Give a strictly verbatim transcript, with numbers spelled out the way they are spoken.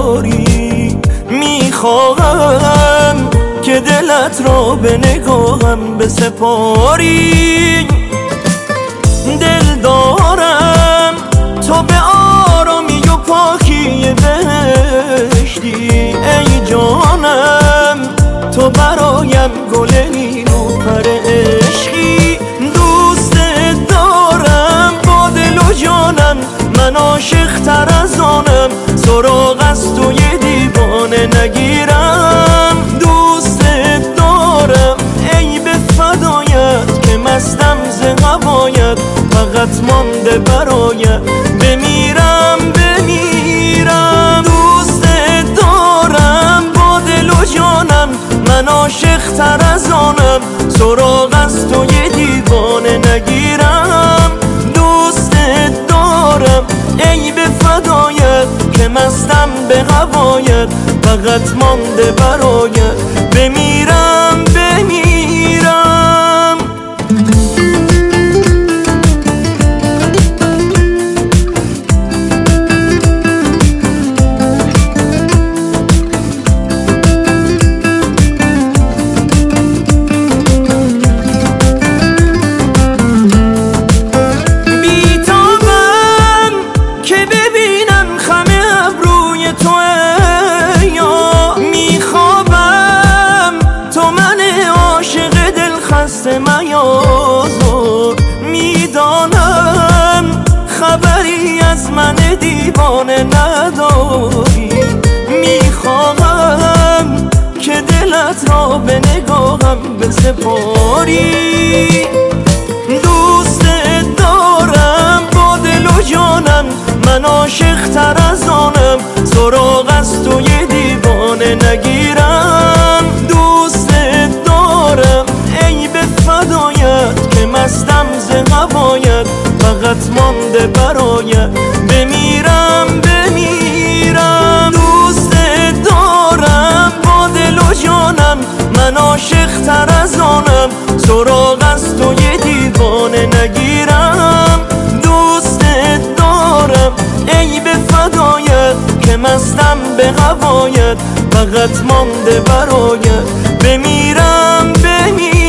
نداری. میخواهم که دلت را به نگاهم بسپاری. دل دارم تو به آرامی و پاکی بهشتی. ای جانم تو برایم گل نیلوفر عشقی. دوست دارم با دل و جانم، من عاشق تر از آنم. سراغ از توی دیوانه نگیرم. دوست دارم ای به فدایت که مستم ز هوایت. فقط مانده برایت بمیرم بمیرم. دوست دارم با دل و جانم، من عاشق تر از آنم. سراغ از توی دیوانه نگیرم. دوست دارم ای به فدایت که مستم به هوایت. فقط مانده برایت بمیرم بمیرم. میدانم خبری از من دیوانه نداری. میخواهم که دلت را به نگاهم بسپاری. دوست دارم با دل و جانم، من عاشق تر از آنم. سراغ از توی دیوانه نگیرم. دوست دارم ای به فدایت که مستم ز هوایت. فقط مانده برایت بمیرم بمیرم. دوست دارم با دل و جانم، من عاشق تر از آنم. سراغ از توی دیوانه نگیرم. دوست دارم ای به فدایت که مستم به هوایت. فقط مانده برایت بمیرم بمیرم.